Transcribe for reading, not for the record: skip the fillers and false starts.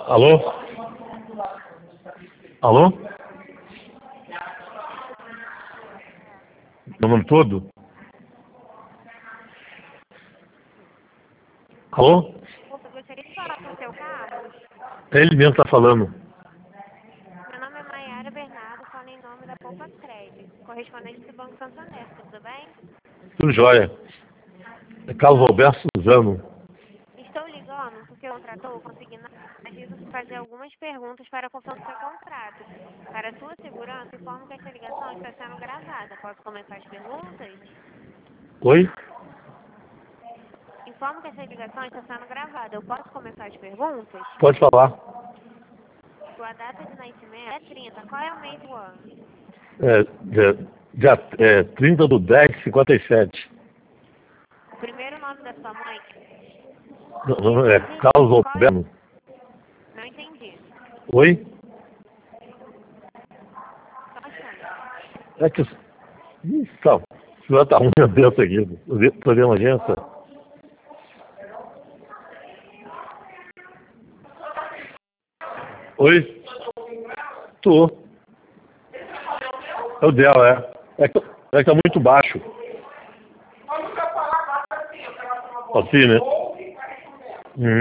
Alô? Alô? Meu nome todo? Alô? Opa, eu gostaria de falar com o seu Carlos. É ele mesmo que tá falando. Meu nome é Maiara Bernardo, falo em nome da Poupa Crédito, correspondente do Banco Santander, tudo bem? Tudo jóia. É Carlos Alberto Suzano. Estou ligando porque o contrator conseguiu fazer algumas perguntas para a confirmação do seu contrato. Para sua segurança, informo que esta ligação está sendo gravada. Posso começar as perguntas? Oi? Informo que essa ligação está sendo gravada. Eu posso começar as perguntas? Pode falar. Sua data de nascimento é 30. Qual é o mês do ano? Dia 30/10/57. O primeiro nome da sua mãe? Não, é Carlos Qual é? Alberto. Não entendi. Oi? Só um instante. É que... Ih, tá. O senhor tá ruim dentro aqui. Programa agência. Oi? Tô. É o dela, é. É que tá muito baixo. Assim, né?